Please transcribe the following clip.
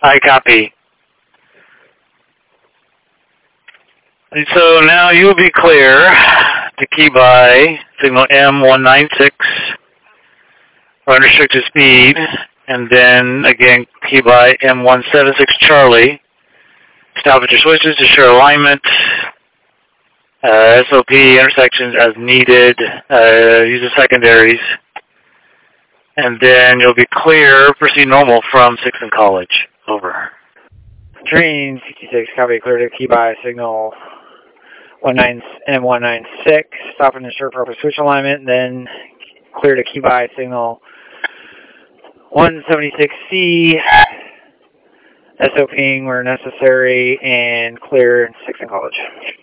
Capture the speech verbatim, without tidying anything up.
I copy. And so now you will be clear to key by signal M one nine six for unrestricted speed, and then again key by M one seven six Charlie. Stop at your switches to share alignment, uh, S O P intersections as needed, uh, use the secondaries, and then you'll be clear, proceed normal from sixth and College. Over. Train sixty-six, copy, clear to key by signal M one nine six, stop and ensure proper switch alignment, and then clear to key by signal one seventy-six C, SOPing where necessary, and clear sixth and College.